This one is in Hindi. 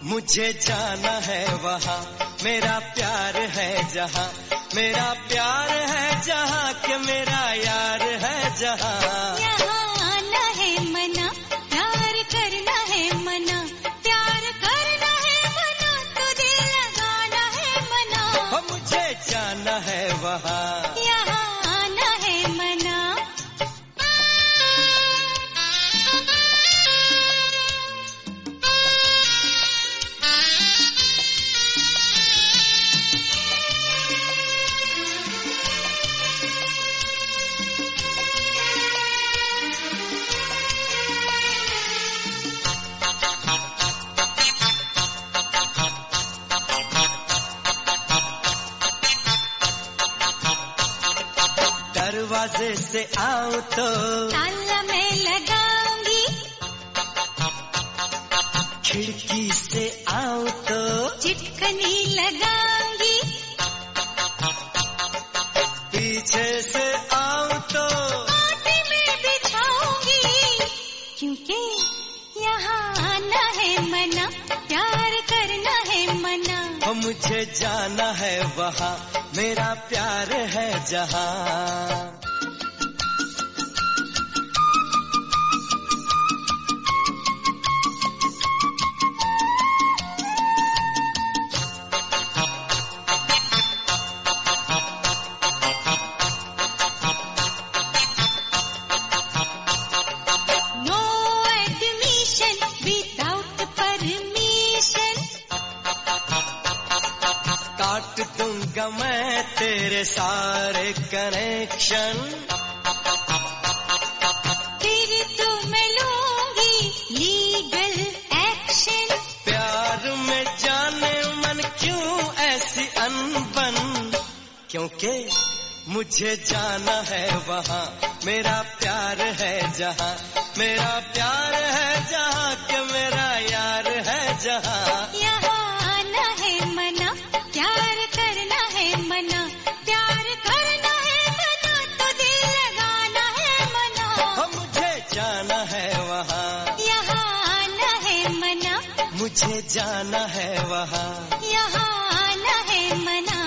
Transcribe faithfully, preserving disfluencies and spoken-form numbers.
मुझे जाना है वहाँ, मेरा प्यार है जहाँ, मेरा प्यार है जहाँ के मेरा यार है जहाँ। यहाँ आना है मना, प्यार करना है मना, प्यार करना है मना, तो दिल लगाना है मना। मुझे जाना है वहाँ, यहाँ आना है मना। दरवाजे से आऊं तो ताला मैं लगाऊंगी, खिड़की से आऊं तो चिटकनी लगाऊंगी, पीछे से आऊं तो पाटी में बिछाऊंगी, क्योंकि यहाँ आना है मना, प्यार करना है मना। मुझे जाना है वहाँ, मेरा प्यार है जहाँ। No admission without permission, काट दूंगा मैं तेरे सारे कनेक्शन, फिर तो मैं लूंगी लीगल एक्शन। प्यार में जाने मन क्यों ऐसी अनबन, क्योंकि मुझे जाना है वहाँ, मेरा प्यार है जहाँ, मेरा प्यार है जहाँ के मेरा यार है जहाँ। यहाँ आना है मना, प्यार करना है मना, प्यार करना है मना, तो दिल लगाना है मना। मुझे जाना है वहाँ, यहाँ आना है मना, मुझे जाना है वहाँ। यहाँ आना है मना।